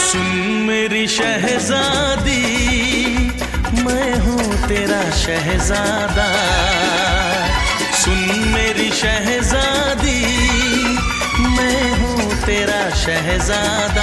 सुन मेरी शहजादी, मैं हूँ तेरा शहजादा। सुन मेरी शहजादी, मैं हूँ तेरा शहजादा।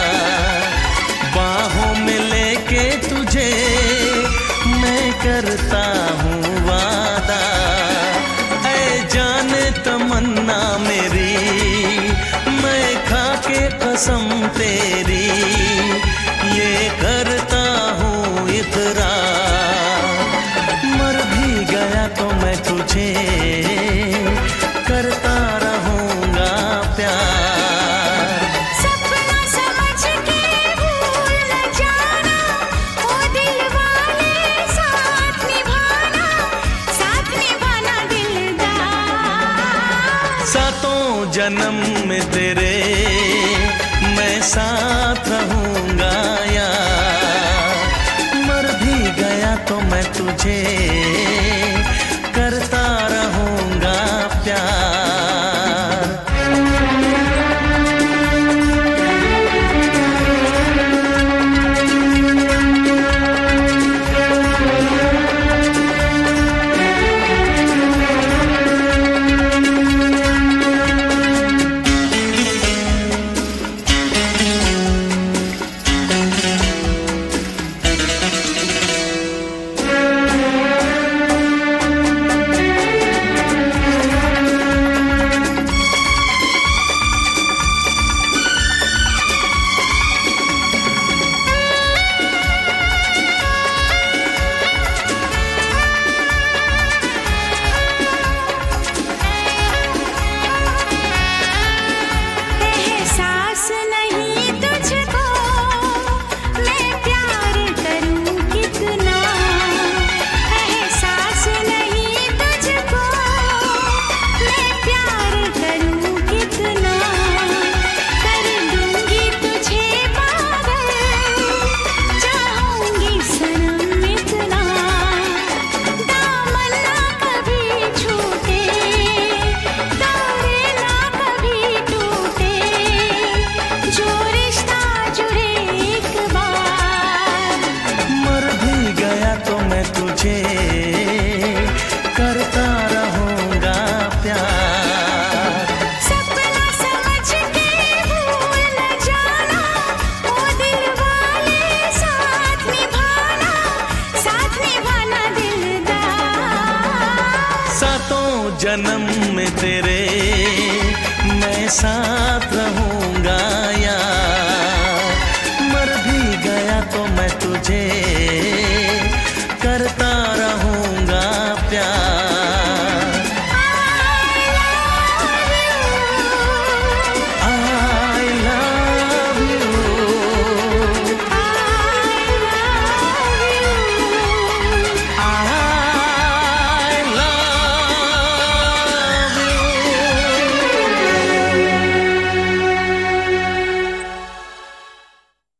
बाहों में लेके तुझे मैं करता हूँ वादा। ऐ जाने तमन्ना मेरी, मैं खा के कसम तेरी ये करता हूँ इकरार। मर भी गया तो मैं तुझे करता रहूँगा प्यार। सपना समझ के भूल न जाना, ओ दिल वाले साथ निभाना दिलदार। सातों जन्म में तेरे मैं साथ रहूँगा यार। मर भी गया तो मैं तुझे करता रहूँगा प्यार। करता रहूँगा प्यार। सपना समझ के भूल न जाना, ओ दिल वाले साथ निभाना दिलदार। सातों जन्म में तेरे मैं साथ